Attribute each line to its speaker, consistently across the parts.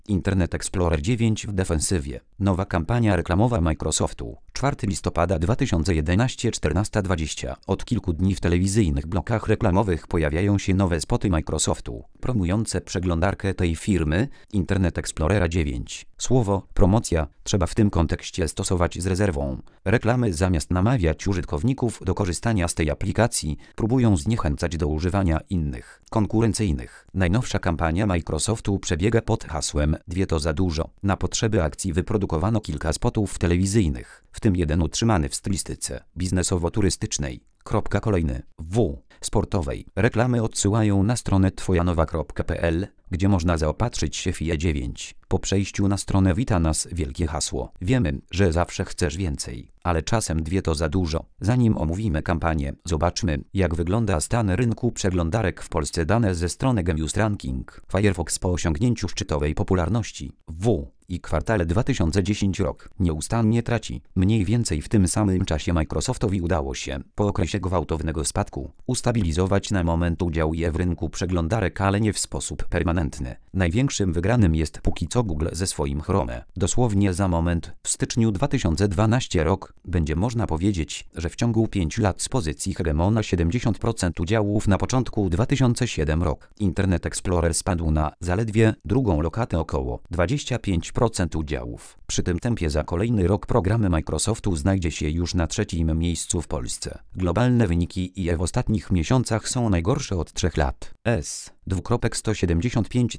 Speaker 1: Internet Explorer 9 w defensywie. Nowa kampania reklamowa Microsoftu. 4 listopada 2011 14:20. Od kilku dni w telewizyjnych blokach reklamowych pojawiają się nowe spoty Microsoftu, promujące przeglądarkę tej firmy, Internet Explorera 9. Słowo promocja trzeba w tym kontekście stosować z rezerwą. Reklamy zamiast namawiać użytkowników do korzystania z tej aplikacji, próbują zniechęcać do używania innych, konkurencyjnych. Najnowsza kampania Microsoftu przebiega pod hasłem „Dwie to za dużo”. Na potrzeby akcji wyprodukowano kilka spotów telewizyjnych, w tym jeden utrzymany w stylistyce biznesowo-turystycznej. Kolejny sportowej. Reklamy odsyłają na stronę twojanowa.pl, gdzie można zaopatrzyć się w IE9. Po przejściu na stronę wita nas wielkie hasło. Wiemy, że zawsze chcesz więcej, ale czasem dwie to za dużo. Zanim omówimy kampanię, zobaczmy, jak wygląda stan rynku przeglądarek w Polsce. Dane ze strony Genius Ranking. Firefox po osiągnięciu szczytowej popularności i kwartale 2010 rok nieustannie traci. Mniej więcej w tym samym czasie Microsoftowi udało się, po okresie gwałtownego spadku, ustabilizować na moment udział IE w rynku przeglądarek, ale nie w sposób permanentny. Największym wygranym jest póki co Google ze swoim Chrome. Dosłownie za moment, w styczniu 2012 rok, będzie można powiedzieć, że w ciągu 5 lat z pozycji hegemona 70% udziałów na początku 2007 rok. Internet Explorer spadł na zaledwie drugą lokatę, około 25% udziałów. Przy tym tempie za kolejny rok programy Microsoftu znajdzie się już na trzecim miejscu w Polsce. Globalne wyniki IE w ostatnich miesiącach są najgorsze od 3 lat. 175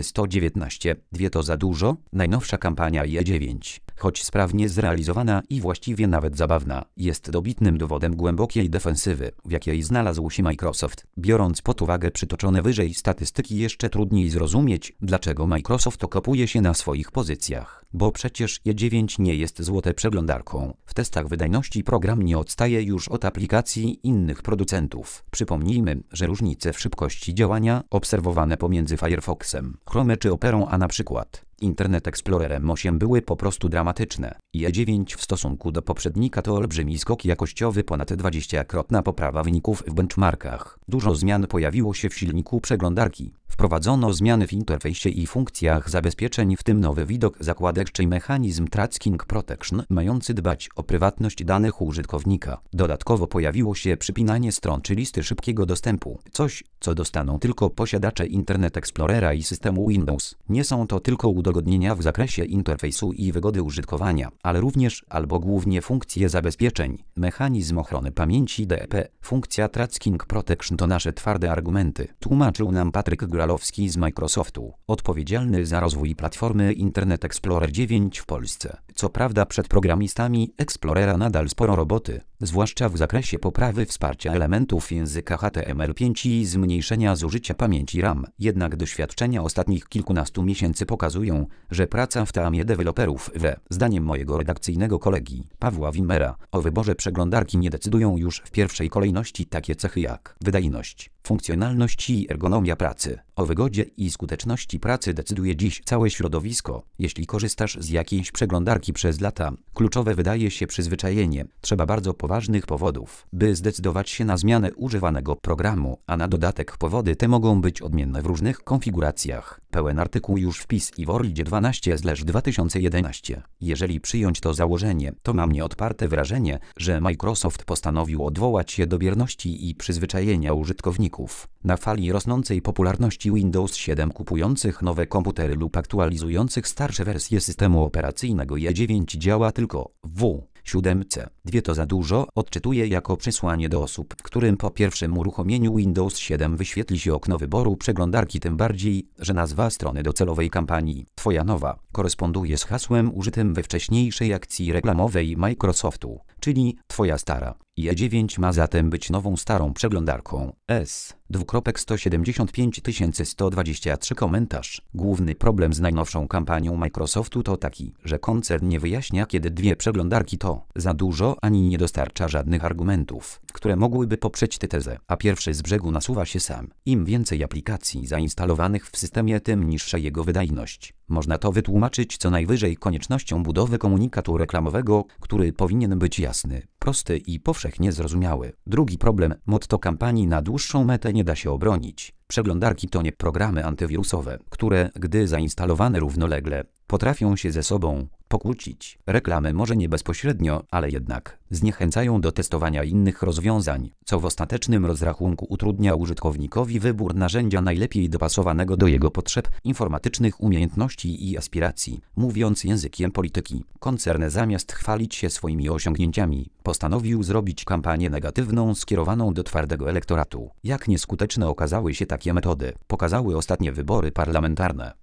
Speaker 1: 119. Dwie to za dużo? Najnowsza kampania IE9, choć sprawnie zrealizowana i właściwie nawet zabawna, jest dobitnym dowodem głębokiej defensywy, w jakiej znalazł się Microsoft. Biorąc pod uwagę przytoczone wyżej statystyki, jeszcze trudniej zrozumieć, dlaczego Microsoft okopuje się na swoich pozycjach. Bo przecież IE9 nie jest złote przeglądarką. W testach wydajności program nie odstaje już od aplikacji innych producentów. Przypomnijmy, że różnice w szybkości działania obserwowane pomiędzy Firefoxem, Chrome czy Operą, a na przykład Internet Explorerem 8 były po prostu dramatyczne. IE9 w stosunku do poprzednika to olbrzymi skok jakościowy, ponad 20-krotna poprawa wyników w benchmarkach. Dużo zmian pojawiło się w silniku przeglądarki. Wprowadzono zmiany w interfejsie i funkcjach zabezpieczeń, w tym nowy widok zakładek czy mechanizm Tracking Protection mający dbać o prywatność danych użytkownika. Dodatkowo pojawiło się przypinanie stron czy listy szybkiego dostępu. Coś, co dostaną tylko posiadacze Internet Explorera i systemu Windows. Nie są to tylko udogodnienia w zakresie interfejsu i wygody użytkowania, ale również albo głównie funkcje zabezpieczeń. Mechanizm ochrony pamięci DEP, funkcja Tracking Protection to nasze twarde argumenty, tłumaczył nam Patryk Gralowski z Microsoftu, odpowiedzialny za rozwój platformy Internet Explorer 9 w Polsce. Co prawda przed programistami Explorera nadal sporo roboty, zwłaszcza w zakresie poprawy wsparcia elementów języka HTML5 i zmniejszenia zużycia pamięci RAM. Jednak doświadczenia ostatnich kilkunastu miesięcy pokazują, że praca w teamie deweloperów zdaniem mojego redakcyjnego kolegi Pawła Wimmera, o wyborze przeglądarki nie decydują już w pierwszej kolejności takie cechy jak wydajność, funkcjonalność i ergonomia pracy. O wygodzie i skuteczności pracy decyduje dziś całe środowisko. Jeśli korzystasz z jakiejś przeglądarki przez lata, kluczowe wydaje się przyzwyczajenie. Trzeba bardzo poważnych powodów, by zdecydować się na zmianę używanego programu, a na dodatek powody te mogą być odmienne w różnych konfiguracjach. Pełen artykuł już wpis i w Worldzie 12/2011. Jeżeli przyjąć to założenie, to mam nieodparte wrażenie, że Microsoft postanowił odwołać się do bierności i przyzwyczajenia użytkowników. Na fali rosnącej popularności Windows 7 kupujących nowe komputery lub aktualizujących starsze wersje systemu operacyjnego IE9 działa tylko w 7. Dwie to za dużo odczytuję jako przesłanie do osób, którym po pierwszym uruchomieniu Windows 7 wyświetli się okno wyboru przeglądarki, tym bardziej, że nazwa strony docelowej kampanii Twoja nowa koresponduje z hasłem użytym we wcześniejszej akcji reklamowej Microsoftu, czyli Twoja stara. IE9 ma zatem być nową starą przeglądarką. 175 123 komentarz. Główny problem z najnowszą kampanią Microsoftu to taki, że koncern nie wyjaśnia, kiedy dwie przeglądarki to za dużo, ani nie dostarcza żadnych argumentów, które mogłyby poprzeć tę tezę, a pierwszy z brzegu nasuwa się sam. Im więcej aplikacji zainstalowanych w systemie, tym niższa jego wydajność. Można to wytłumaczyć co najwyżej koniecznością budowy komunikatu reklamowego, który powinien być jasny, prosty i powszechnie zrozumiały. Drugi problem, motto kampanii na dłuższą metę nie da się obronić. Przeglądarki to nie programy antywirusowe, które, gdy zainstalowane równolegle, potrafią się ze sobą pokłócić. Reklamy może nie bezpośrednio, ale jednak zniechęcają do testowania innych rozwiązań, co w ostatecznym rozrachunku utrudnia użytkownikowi wybór narzędzia najlepiej dopasowanego do jego potrzeb, informatycznych umiejętności i aspiracji. Mówiąc językiem polityki, koncern zamiast chwalić się swoimi osiągnięciami, postanowił zrobić kampanię negatywną skierowaną do twardego elektoratu. Jak nieskuteczne okazały się takie metody, pokazały ostatnie wybory parlamentarne.